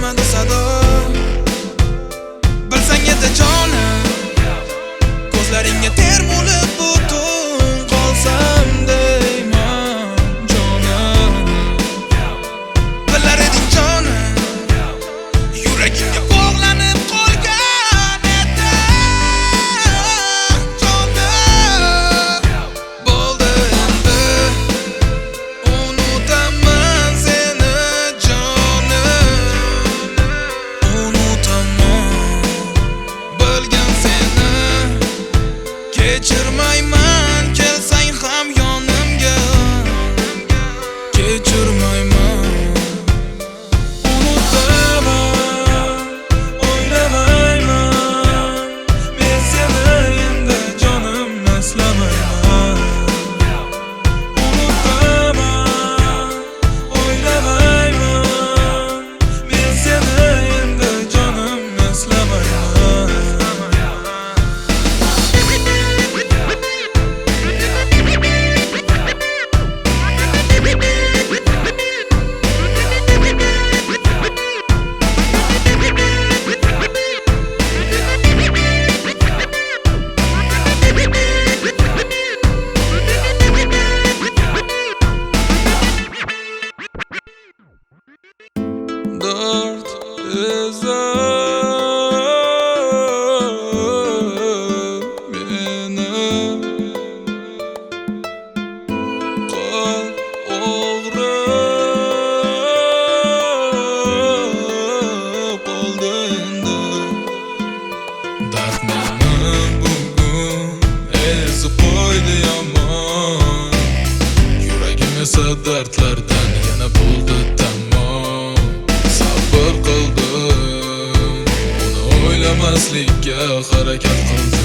kelmadi sado. Bilsang edi jonim, ko'zlaringga termulib butun qolsam deyman jonim. Bilar eding jonim, yuragimga bog'lanib qolgan edi jonim. Bo'ldi endi unutaman seni jonim, unutaman bilgan seni. Kechirmayman kelsang ham yonimga, kechirmayman. Unutaman, o'ylamayman, men seni endi jonim eslamayman. Unutaman, o'ylamayman, men seni endi jonim eslamayman. Dard ezar beni, qalb og'rib qoldi endi. Dard meni bugun ezib qo'ydi yomon. Yuragim esa dardlardan yana bo'ldi tamom. Sabr qildim, uni o'ylamaslikka harakat qildim.